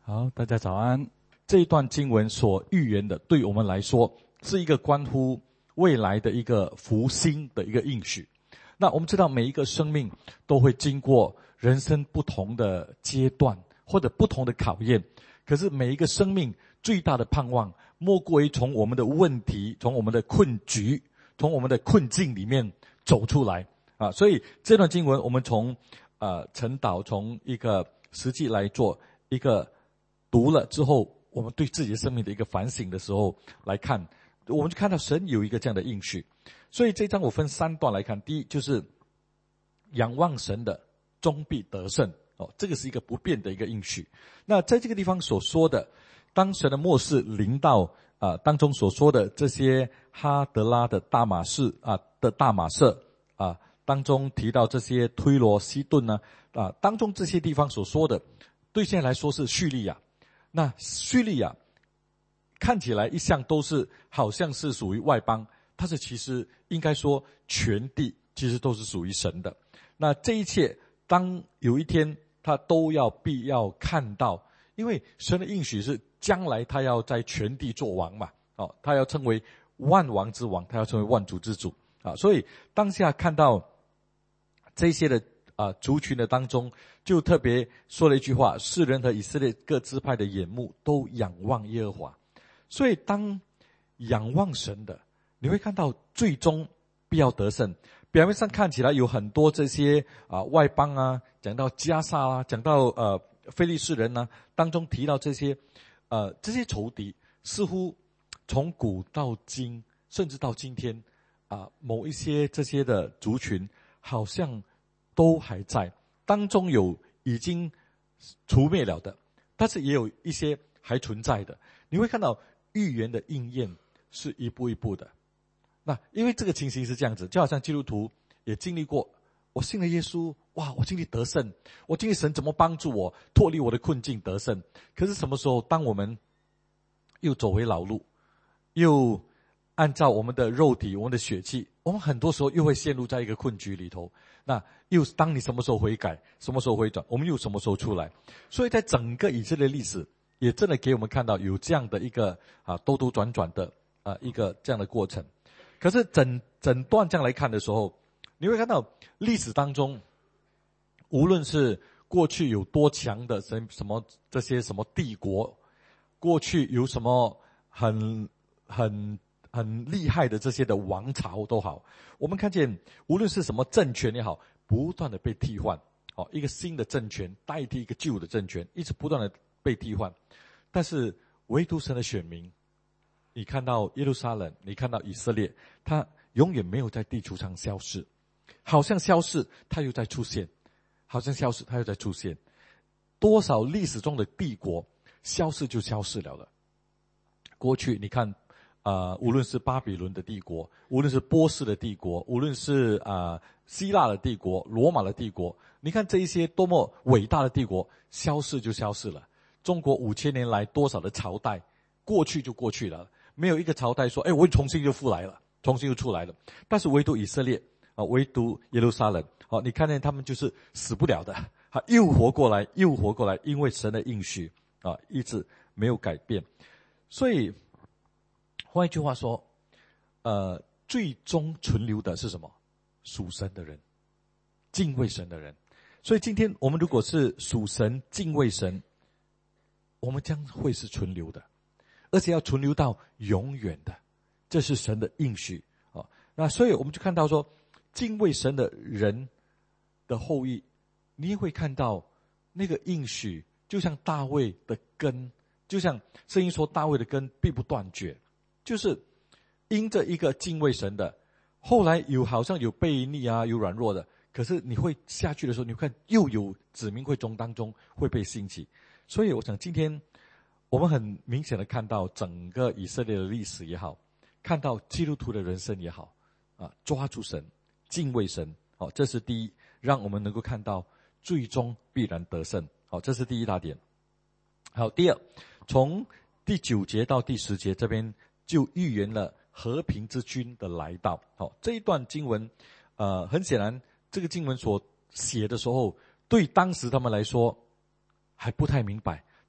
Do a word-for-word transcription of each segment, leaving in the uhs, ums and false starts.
好，大家早安。这一段经文所预言的，对我们来说是一个关乎未来的一个复兴的一个应许。那我们知道每一个生命都会经过人生不同的阶段或者不同的考验，可是每一个生命最大的盼望莫过于从我们的问题，从我们的困局，从我们的困境里面走出来啊！所以这段经文我们从呃晨祷，从一个实际来做一个读了之后，我们对自己的生命的一个反省的时候来看，我们就看到神有一个这样的应许。所以这章我分三段来看。第一就是仰望神的终必得胜哦，这个是一个不变的一个应许。那在这个地方所说的，当神的末世临到啊、呃、当中所说的这些哈德拉的大马士啊、呃、的大马色啊、呃、当中提到这些推罗西顿呢啊、呃、当中这些地方所说的，对现在来说是叙利亚。那叙利亚看起来一向都是好像是属于外邦，但是其实应该说全地其实都是属于神的。那这一切当有一天他都要必要看到，因为神的应许是将来他要在全地做王嘛，哦，他要成为万王之王，他要成为万主之主啊。所以当下看到这些的啊、呃、族群的当中，就特别说了一句话：世人和以色列各支派的眼目都仰望耶和华。所以当仰望神的，你会看到最终必要得胜。表面上看起来有很多这些啊、呃、外邦啊，讲到迦萨啊，讲到呃非利士人呢、啊，当中提到这些呃这些仇敌，似乎从古到今，甚至到今天啊、呃，某一些这些的族群好像都还在，当中有已经除灭了的，但是也有一些还存在的。你会看到预言的应验是一步一步的。那因为这个情形是这样子，就好像基督徒也经历过，我信了耶稣，哇，我经历得胜，我经历神怎么帮助我脱离我的困境得胜。可是什么时候当我们又走回老路，又按照我们的肉体，我们的血气，我们很多时候又会陷入在一个困局里头。那又当你什么时候悔改，什么时候回转，我们又什么时候出来。所以在整个以色列历史也真的给我们看到有这样的一个啊兜兜转转的啊一个这样的过程。可是整整段这样来看的时候，你会看到历史当中，无论是过去有多强的什什么这些什么帝国，过去有什么很很很厉害的这些的王朝都好，我们看见无论是什么政权也好，不断的被替换，哦，一个新的政权代替一个旧的政权，一直不断的被替换。但是唯独神的选民，你看到耶路撒冷，你看到以色列，他永远没有在地球上消失，好像消失他又在出现，好像消失他又在出现。多少历史中的帝国消失就消失了了。过去你看呃，无论是巴比伦的帝国，无论是波斯的帝国，无论是呃希腊的帝国，罗马的帝国，你看这一些多么伟大的帝国消失就消失了。中国五千年来多少的朝代过去就过去了，没有一个朝代说哎，我重新就复来了，重新就出来了。但是唯独以色列啊，唯独耶路撒冷，好，你看见他们就是死不了的，啊，又活过来，又活过来，因为神的应许啊，一直没有改变。所以换一句话说，呃，最终存留的是什么？属神的人，敬畏神的人。所以今天我们如果是属神、敬畏神，我们将会是存留的，而且要存留到永远的，这是神的应许啊。那所以我们就看到说，敬畏神的人的后裔，你也会看到那个应许，就像大卫的根，就像圣经说大卫的根必不断绝，就是因着一个敬畏神的，后来有好像有悖逆啊，有软弱的，可是你会下去的时候，你会看又有子民会中当中会被兴起。所以我想今天我们很明显的看到整个以色列的历史也好，看到基督徒的人生也好啊，抓住神，敬畏神，好，这是第一，让我们能够看到最终必然得胜，好，这是第一大点。好，第二，从第九节到第十节这边就预言了和平之君的来到。好，这一段经文呃，很显然这个经文所写的时候，对当时他们来说还不太明白，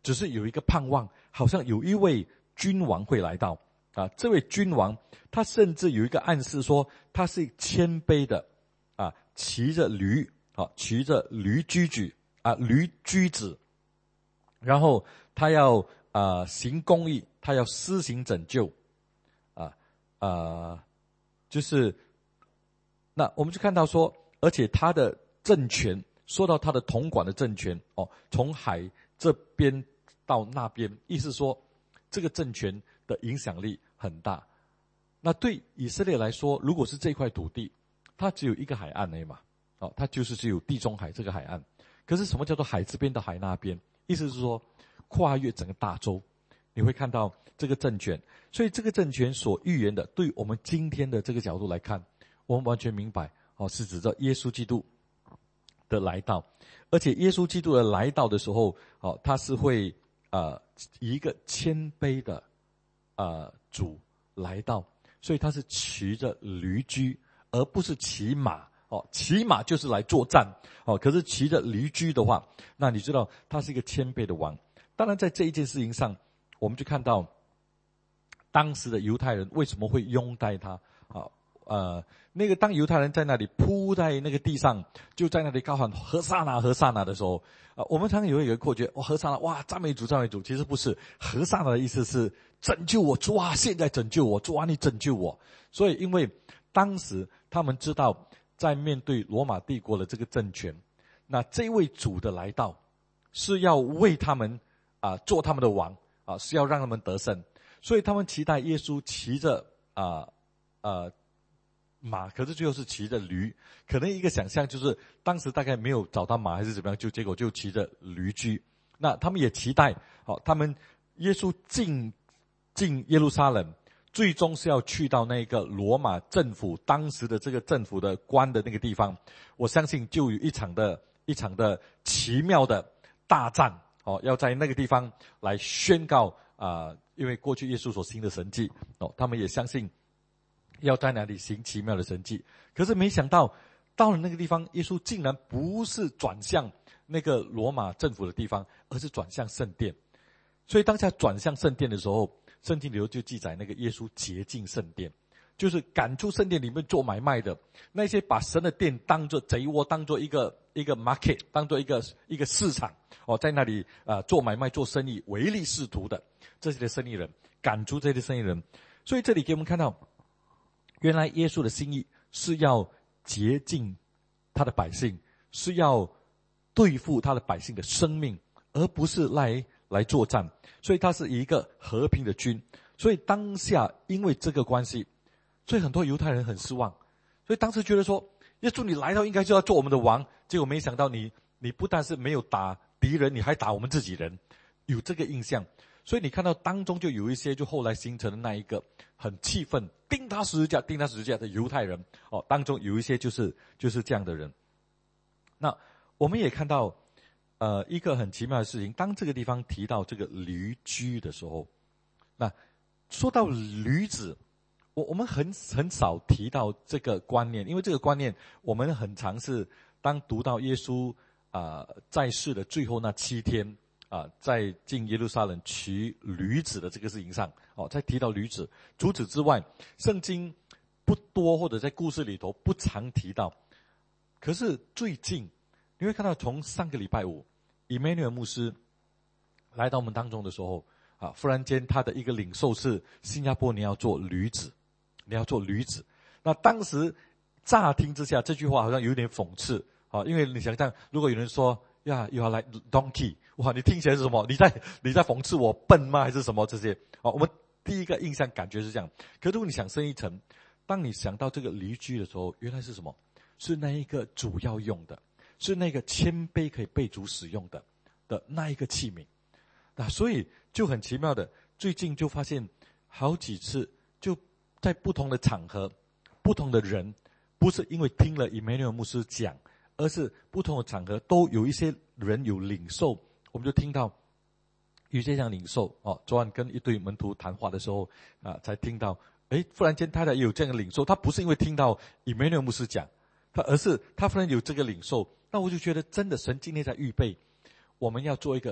只是有一个盼望，好像有一位君王会来到啊。这位君王他甚至有一个暗示说，他是谦卑的啊，骑着驴啊，骑着驴驹子啊，驴驹子，然后他要啊、呃、行公义，他要施行拯救啊啊、呃，就是那我们就看到说，而且他的政权，说到他的统管的政权哦，从海这边到那边，意思说这个政权的影响力很大。那对以色列来说，如果是这块土地，它只有一个海岸而已嘛，哦，它就是只有地中海这个海岸。可是什么叫做海这边到海那边？意思是说跨越整个大洲，你会看到这个政权。所以这个政权所预言的，对我们今天的这个角度来看，我们完全明白哦，是指着耶稣基督的来到。而且耶稣基督的来到的时候，哦，他是会呃以一个谦卑的呃主来到，所以他是骑着驴驹，而不是骑马。哦，骑马就是来作战哦，可是骑着驴驹的话，那你知道他是一个谦卑的王。当然在这一件事情上，我们就看到当时的犹太人为什么会拥戴他啊？呃，那个当犹太人在那里扑在那个地上，就在那里高喊何撒那何撒那的时候，啊、呃，我们常常有一个错觉，哦，何撒那，哇，赞美主赞美主，其实不是，何撒那的意思是拯救我，主啊，现在拯救我，主啊，你拯救我。所以因为当时他们知道，在面对罗马帝国的这个政权，那这位主的来到是要为他们啊、呃、做他们的王啊、呃，是要让他们得胜，所以他们期待耶稣骑着啊呃。呃马，可是最后是骑着驴，可能一个想象就是当时大概没有找到马还是怎么样，就结果就骑着驴驹。那他们也期待，好、哦，他们耶稣进进耶路撒冷，最终是要去到那个罗马政府当时的这个政府的官的那个地方。我相信就有一场的一场的奇妙的大战，哦，要在那个地方来宣告啊、呃，因为过去耶稣所行的神迹，哦，他们也相信。要在哪里行奇妙的神迹？可是没想到，到了那个地方，耶稣竟然不是转向那个罗马政府的地方，而是转向圣殿。所以当下转向圣殿的时候，圣经里头就记载那个耶稣洁净圣殿，就是赶出圣殿里面做买卖的那些把神的殿当作贼窝，当作一个一个 market， 当作一个一个市场哦，在那里啊、呃、做买卖做生意唯利是图的这些的生意人，赶出这些生意人。所以这里给我们看到。原来耶稣的心意是要洁净他的百姓，是要对付他的百姓的生命，而不是来来作战。所以他是一个和平的君。所以当下因为这个关系，所以很多犹太人很失望。所以当时觉得说，耶稣你来到应该就要做我们的王，结果没想到你你不但是没有打敌人，你还打我们自己人，有这个印象。所以你看到当中就有一些就后来形成的那一个很气愤钉他十字架钉他十字架的犹太人哦，当中有一些就是就是这样的人。那我们也看到呃一个很奇妙的事情，当这个地方提到这个驴驹的时候，那说到驴子，我我们很很少提到这个观念，因为这个观念我们很常是当读到耶稣啊、呃、在世的最后那七天。啊，在进耶路撒冷骑驴子的这个事情上，哦，在提到驴子。除此之外，圣经不多或者在故事里头不常提到。可是最近你会看到，从上个礼拜五，以梅纽尔牧师来到我们当中的时候，啊，忽然间他的一个领受是新加坡你要做驴子，你要做驴子。那当时乍听之下，这句话好像有点讽刺啊，因为你想象，如果有人说呀，又要来 donkey。哇，你听起来是什么？你在你在讽刺我笨吗？还是什么这些？哦，我们第一个印象感觉是这样。可如果你想深一层，当你想到这个驴驹的时候，原来是什么？是那一个主要用的，是那个谦卑可以被主使用的的那一个器皿。那所以就很奇妙的，最近就发现好几次，就在不同的场合，不同的人，不是因为听了以梅纽尔牧师讲，而是不同的场合都有一些人有领受。我们就听到有些这样领受哦，昨晚跟一对门徒谈话的时候啊，才听到，诶，忽然间太太也有这样的领受。他不是因为听到以梅纽尔牧师讲，他而是他忽然有这个领受。那我就觉得真的神今天在预备，我们要做一个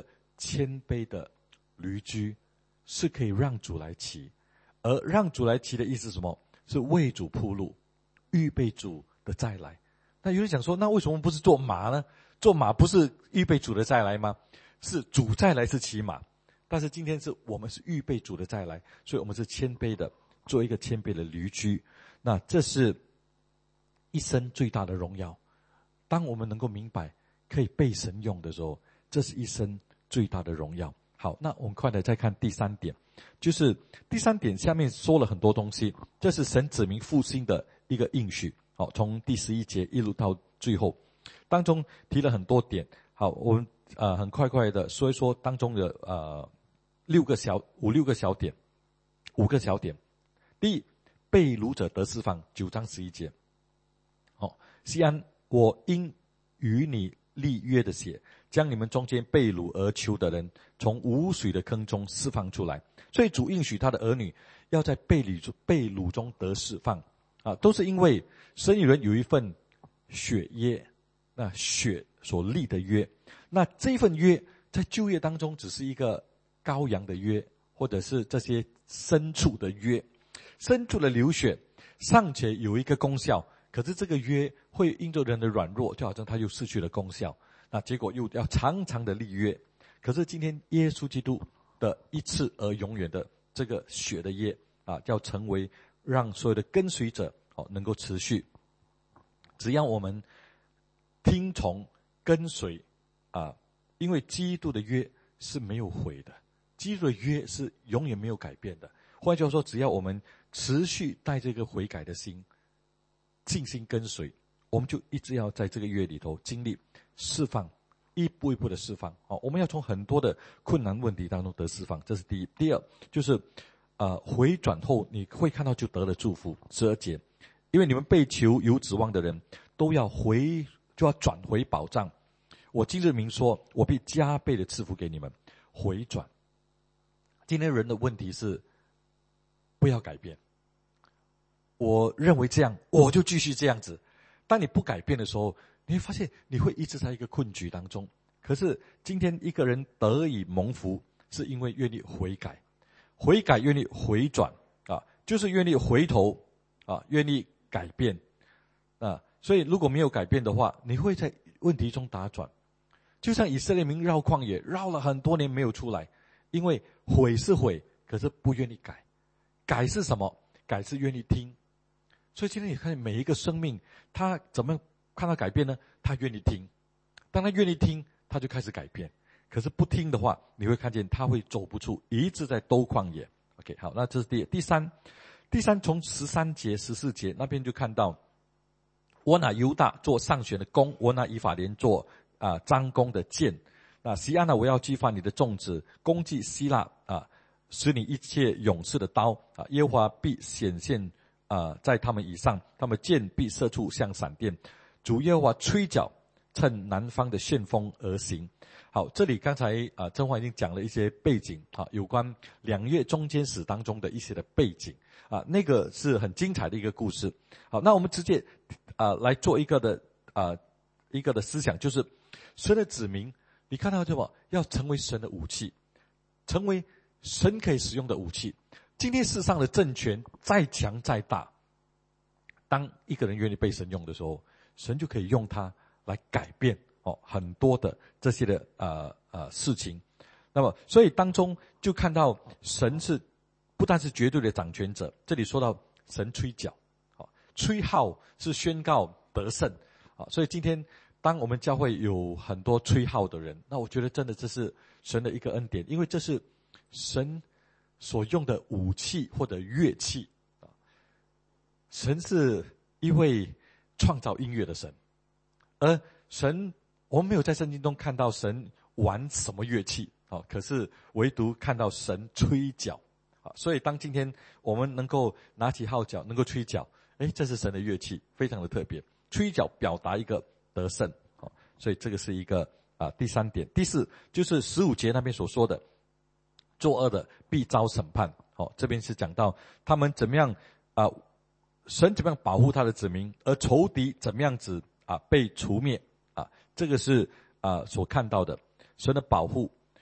谦卑的驴驹是可以让主来骑，而让主来骑的意思是什么？是为主铺路，预备主的再来。那有人想说，那为什么不是坐马呢？坐马不是预备主的再来吗？是主再来是骑马，但是今天是我们是预备主的再来，所以我们是谦卑的，做一个谦卑的驴驹。那这是一生最大的荣耀。当我们能够明白可以被神用的时候，这是一生最大的荣耀。好，那我们快点再看第三点，就是第三点下面说了很多东西，这是神指明复兴的一个应许。好，从第十一节一路到最后，当中提了很多点。好，我们呃很快快的说一说当中的呃六个小五六个小点，五个小点。第一，被掳者得释放，九章十一节。好，西安，我因与你立约的血，将你们中间被掳而囚的人从无水的坑中释放出来。所以主应许他的儿女要在被掳中被掳中得释放啊，都是因为神与人有一份血约，那血所立的约。那这份约在旧约当中只是一个羔羊的约，或者是这些牲畜的约。牲畜的流血尚且有一个功效，可是这个约会因着人的软弱，就好像他又失去了功效。那结果又要常常的立约。可是今天耶稣基督的一次而永远的这个血的约啊，要成为让所有的跟随者哦能够持续。只要我们听从跟随啊，因为基督的约是没有毁的，基督的约是永远没有改变的。换句话说，只要我们持续带这个悔改的心，尽心跟随，我们就一直要在这个约里头经历释放，一步一步的释放。哦，我们要从很多的困难问题当中得释放，这是第一。第二，就是呃回转后你会看到就得了祝福。十二节，因为你们被囚有指望的人，都要回就要转回保障。我今日明说，我必加倍的赐福给你们。回转，今天人的问题是不要改变。我认为这样，我就继续这样子。当你不改变的时候，你会发现你会一直在一个困局当中。可是今天一个人得以蒙福，是因为愿意悔改，悔改愿意回转啊，就是愿意回头啊，愿意改变啊。所以如果没有改变的话，你会在问题中打转。就像以色列民绕旷野，绕了很多年没有出来，因为悔是悔，可是不愿意改。改是什么？改是愿意听。所以今天你看每一个生命，他怎么看到改变呢？他愿意听。当他愿意听，他就开始改变。可是不听的话，你会看见他会走不出，一直在兜旷野。OK， 好，那这是第一。第三，第三从十三节、十四节那边就看到，我拿犹大做上选的弓，我拿以法莲做啊张弓的箭。那西安呢，我要激发你的众子，攻击希腊啊，使你一切勇士的刀啊，耶和华必显现啊，在他们以上，他们箭必射出像闪电。主耶和华吹角，趁南方的旋风而行。好，这里刚才啊，曾华已经讲了一些背景啊，有关两月中间史当中的一些的背景啊，那个是很精彩的一个故事。好，那我们直接啊来做一个的啊一个的思想，就是神的子民，你看到什么？要成为神的武器，成为神可以使用的武器。今天世上的政权再强再大，当一个人愿意被神用的时候，神就可以用他来改变哦很多的这些的呃呃事情。那么所以当中就看到神是不但是绝对的掌权者，这里说到神吹角，哦吹号是宣告得胜啊。所以今天当我们教会有很多吹号的人，那我觉得真的这是神的一个恩典，因为这是神所用的武器或者乐器啊。神是一位创造音乐的神，而神我们没有在圣经中看到神玩什么乐器啊，可是唯独看到神吹角啊。所以当今天我们能够拿起号角，能够吹角，诶，这是神的乐器，非常的特别。吹角表达一个得胜啊，所以这个是一个啊第三点。第四就是十五节那边所说的，作恶的必遭审判。好，这边是讲到他们怎么样啊，神怎么样保护他的子民，而仇敌怎么样子啊被除灭啊，这个是啊所看到的神的保护。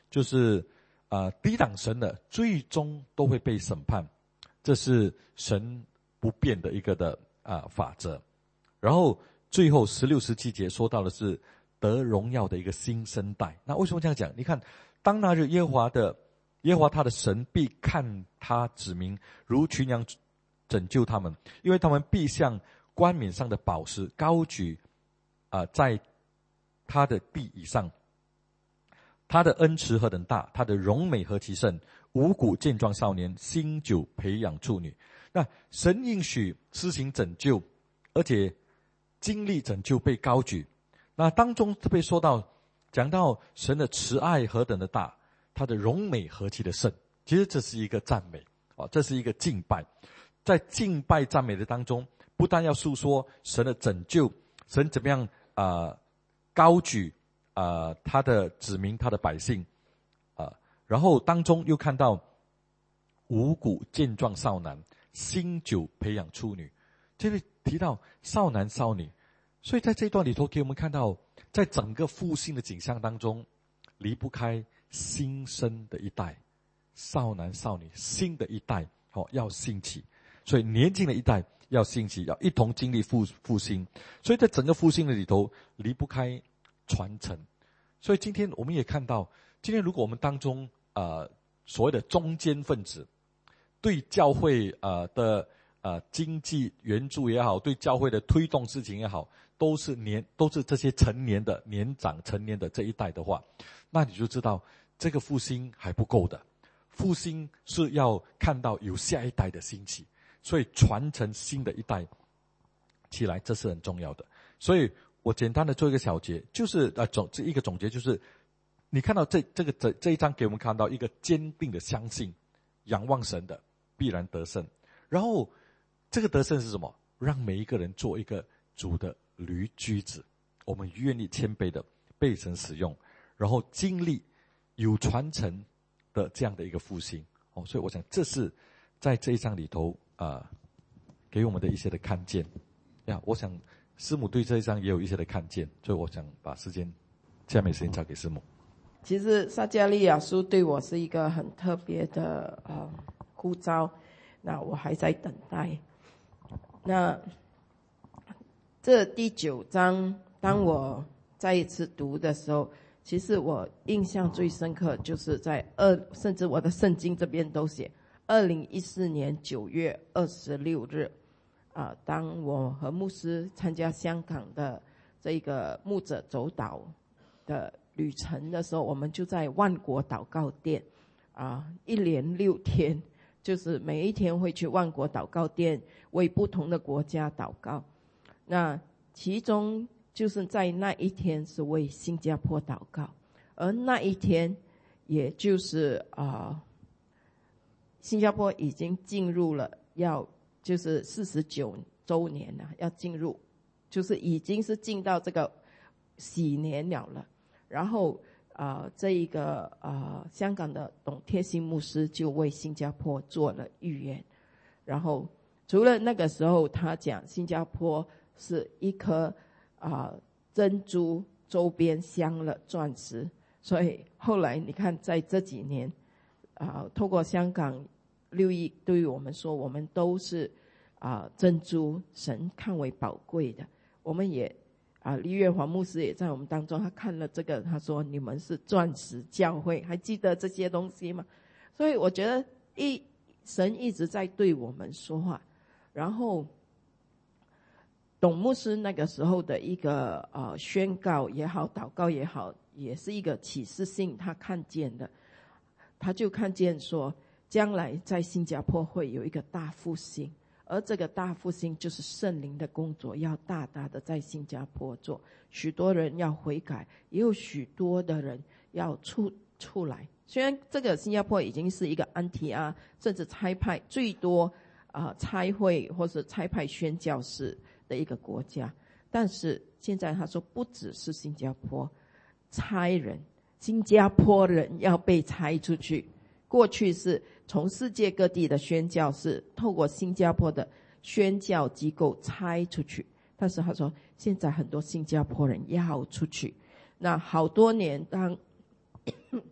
就是呃抵挡神的，最终都会被审判，这是神不变的一个的啊、呃、法则。然后最后十六十七节说到的是得荣耀的一个新生代。那为什么这样讲？你看，当那日耶和华的耶和华他的神必看他子民如群羊，拯救他们，因为他们必像冠冕上的宝石高举啊、呃，在他的地以上。他的恩慈何等大，他的荣美何其甚，五谷健壮少年，新酒培养处女。那神应许施行拯救，而且经历拯救被高举。那当中特别说到讲到神的慈爱何等的大，他的荣美何其的甚。其实这是一个赞美啊，这是一个敬拜。在敬拜赞美的当中，不但要诉说神的拯救，神怎么样啊、呃、高举啊、呃、他的子民他的百姓啊、呃，然后当中又看到五谷健壮少男，新酒培养处女。这里提到少男少女，所以在这段里头给我们看到，在整个复兴的景象当中，离不开新生的一代，少男少女，新的一代哦要兴起。所以年轻的一代要兴起，要一同经历复复兴。所以在整个复兴的里头，离不开传承。所以今天我们也看到，今天如果我们当中呃所谓的中间分子，对教会呃的呃经济援助也好，对教会的推动事情也好，都是年都是这些成年的年长成年的这一代的话，那你就知道这个复兴还不够的。复兴是要看到有下一代的兴起。所以传承新的一代起来，这是很重要的。所以我简单的做一个小结，就是呃总这一个总结，就是你看到这这个这这一章给我们看到一个坚定的相信，仰望神的必然得胜。然后这个得胜是什么？让每一个人做一个主的驴驹子，我们愿意谦卑的被神使用，然后经历有传承的这样的一个复兴。哦，所以我想这是在这一章里头啊、呃，给我们的一些的看见呀。我想师母对这一章也有一些的看见，所以我想把时间下面时间交给师母。 其实撒迦利亚书对我是一个很特别的呃呼召，那我还在等待。那这第九章，当我再一次读的时候，其实我印象最深刻就是在二，甚至我的圣经这边都写。二零一四年九月二十六日，啊、呃，当我和牧师参加香港的这个牧者走岛的旅程的时候，我们就在万国祷告殿，啊、呃，一连六天，就是每一天会去万国祷告殿为不同的国家祷告。那其中就是在那一天是为新加坡祷告，而那一天也就是啊。呃新加坡已经进入了要就是四十九周年了，要进入就是已经是进到这个喜年了了。然后啊、呃，这一个啊、呃、香港的董贴心牧师就为新加坡做了预言。然后除了那个时候他讲新加坡是一颗啊、呃、珍珠周边镶了钻石，所以后来你看在这几年啊、呃，透过香港六一对于我们说，我们都是啊、呃、珍珠，神看为宝贵的。我们也啊、呃，李月华牧师也在我们当中，他看了这个，他说你们是钻石教会，还记得这些东西吗？所以我觉得一神一直在对我们说话。然后董牧师那个时候的一个呃宣告也好，祷告也好，也是一个启示性，他看见的。他就看见说，将来在新加坡会有一个大复兴，而这个大复兴就是圣灵的工作要大大的在新加坡做，许多人要悔改，也有许多的人要出出来。虽然这个新加坡已经是一个安提阿甚至差派最多啊、呃、差会或是差派宣教士的一个国家，但是现在他说不只是新加坡差人，新加坡人要被差出去。过去是从世界各地的宣教士透过新加坡的宣教机构差出去，但是他说现在很多新加坡人要出去。那好多年当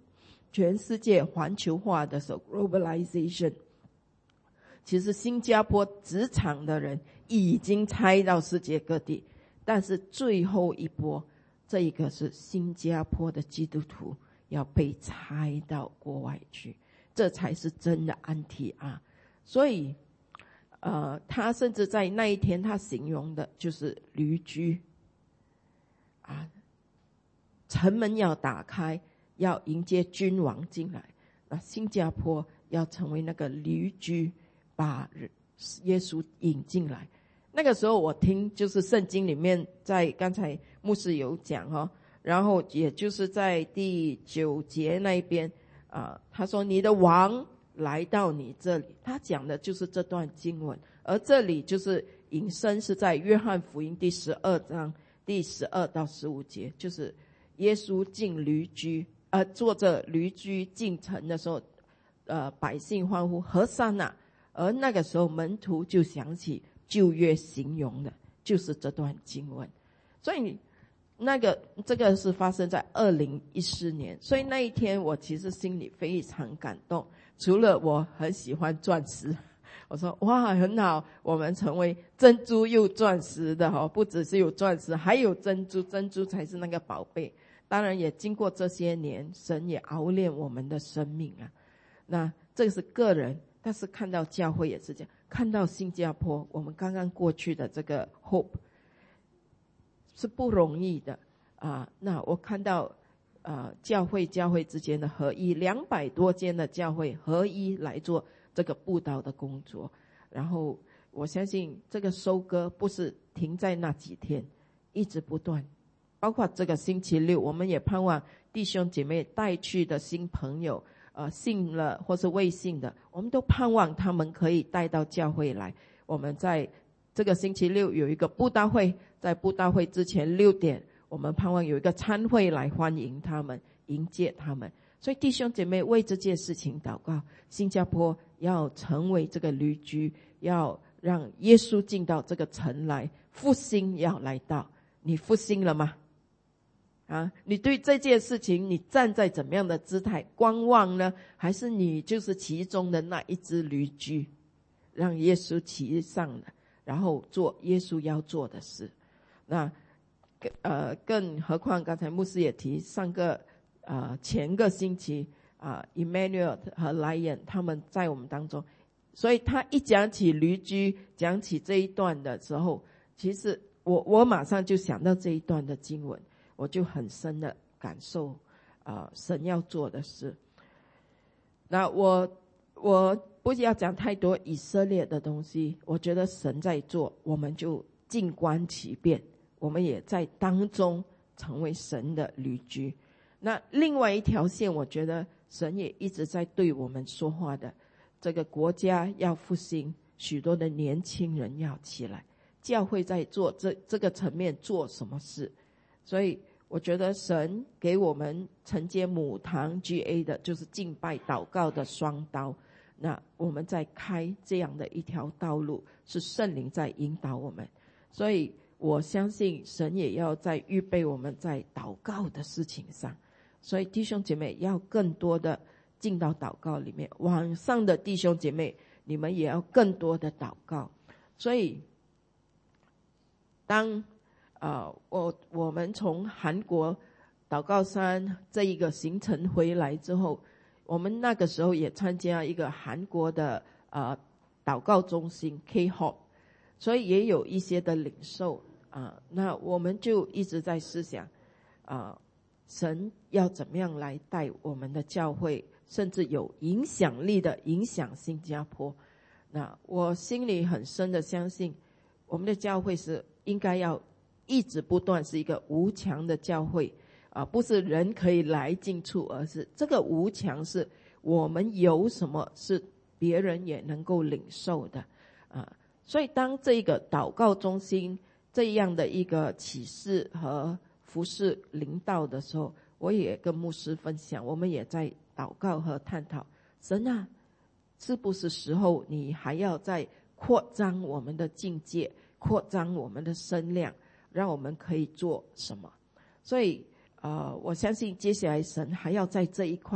全世界环球化的时候 globalization， 其实新加坡职场的人已经拆到世界各地，但是最后一波，这一个是新加坡的基督徒要被拆到国外去，这才是真的安提阿。所以呃，他甚至在那一天他形容的就是驴驹啊，城门要打开，要迎接君王进来。那新加坡要成为那个驴驹，把耶稣引进来。那个时候我听就是圣经里面，在刚才牧师有讲哦，然后也就是在第九节那一边啊、呃，他说你的王来到你这里，他讲的就是这段经文。而这里就是引申是在约翰福音第十二章第十二到十五节，就是耶稣进驴驹，呃，坐着驴驹进城的时候，呃，百姓欢呼和散那，而那个时候门徒就想起旧约形容的就是这段经文。所以那个这个是发生在二零一四年，所以那一天我其实心里非常感动。除了我很喜欢钻石，我说哇很好，我们成为珍珠又钻石的哦，不只是有钻石，还有珍珠，珍珠才是那个宝贝。当然也经过这些年，神也熬炼我们的生命啊。那这个是个人，但是看到教会也是这样，看到新加坡我们刚刚过去的这个 hope 是不容易的啊。那我看到呃，教会教会之间的合一，两百多间的教会合一来做这个布道的工作。然后我相信这个收割不是停在那几天，一直不断。包括这个星期六，我们也盼望弟兄姐妹带去的新朋友，呃，信了或是未信的，我们都盼望他们可以带到教会来。我们在这个星期六有一个布道会，在布道会之前六点。我们盼望有一个餐会来欢迎他们，迎接他们。所以弟兄姐妹为这件事情祷告，新加坡要成为这个驴驹，要让耶稣进到这个城来，复兴要来到。你复兴了吗？啊，你对这件事情你站在怎么样的姿态观望呢？还是你就是其中的那一只驴驹，让耶稣骑上了，然后做耶稣要做的事？那呃，更何况刚才牧师也提，上个呃前个星期啊、呃、，Emmanuel 和莱恩他们在我们当中，所以他一讲起驴驹，讲起这一段的时候，其实我我马上就想到这一段的经文，我就很深的感受啊、呃、神要做的事。那我我不要讲太多以色列的东西，我觉得神在做，我们就静观其变。我们也在当中成为神的驴驹。那另外一条线，我觉得神也一直在对我们说话的，这个国家要复兴，许多的年轻人要起来，教会在做这这个层面做什么事。所以我觉得神给我们承接母堂 G A 的就是敬拜祷告的双刀，那我们在开这样的一条道路，是圣灵在引导我们。所以我相信神也要在预备我们在祷告的事情上，所以弟兄姐妹要更多的进到祷告里面，网上的弟兄姐妹你们也要更多的祷告。所以当呃我我们从韩国祷告山这一个行程回来之后，我们那个时候也参加一个韩国的呃祷告中心 K Hop， 所以也有一些的领受啊、呃，那我们就一直在思想啊、呃，神要怎么样来带我们的教会，甚至有影响力的影响新加坡。那我心里很深的相信，我们的教会是应该要一直不断是一个无墙的教会啊、呃，不是人可以来进出，而是这个无墙是我们有什么是别人也能够领受的啊、呃。所以当这个祷告中心这样的一个启示和服事临到的时候，我也跟牧师分享，我们也在祷告和探讨，神啊，是不是时候你还要再扩张我们的境界，扩张我们的声量，让我们可以做什么？所以呃，我相信接下来神还要在这一块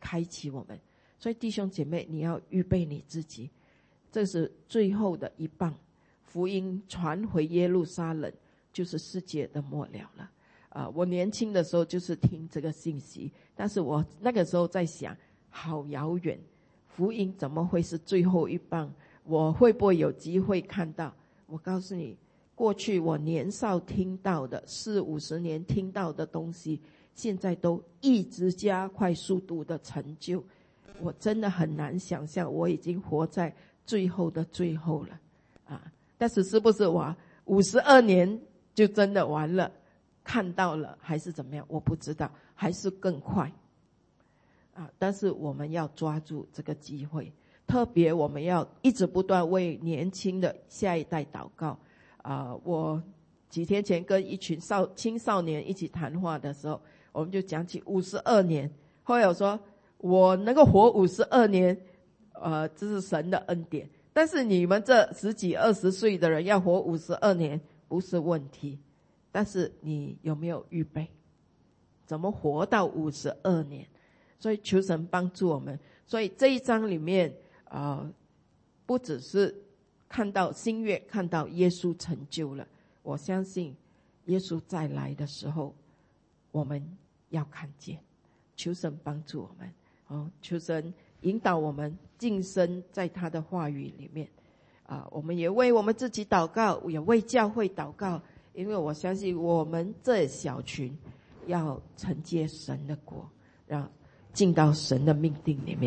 开启我们。所以弟兄姐妹，你要预备你自己，这是最后的一棒，福音传回耶路撒冷，就是世界的末了了。啊、呃，我年轻的时候就是听这个信息，但是我那个时候在想，好遥远，福音怎么会是最后一棒？我会不会有机会看到？我告诉你，过去我年少听到的，四五十年听到的东西，现在都一直加快速度的成就。我真的很难想象，我已经活在最后的最后了啊！但是是不是我五十二年就真的完了？看到了还是怎么样？我不知道，还是更快啊！但是我们要抓住这个机会，特别我们要一直不断为年轻的下一代祷告啊！我几天前跟一群少青少年一起谈话的时候，我们就讲起五十二年。后来我说，我能够活五十二年，呃，这是神的恩典。但是你们这十几二十岁的人要活五十二年不是问题，但是你有没有预备？怎么活到五十二年？所以求神帮助我们。所以这一章里面，呃，不只是看到新约，看到耶稣成就了。我相信耶稣再来的时候，我们要看见。求神帮助我们，哦，求神引导我们晋升在他的话语里面。啊，我们也为我们自己祷告，也为教会祷告，因为我相信我们这小群要承接神的国，让进到神的命定里面。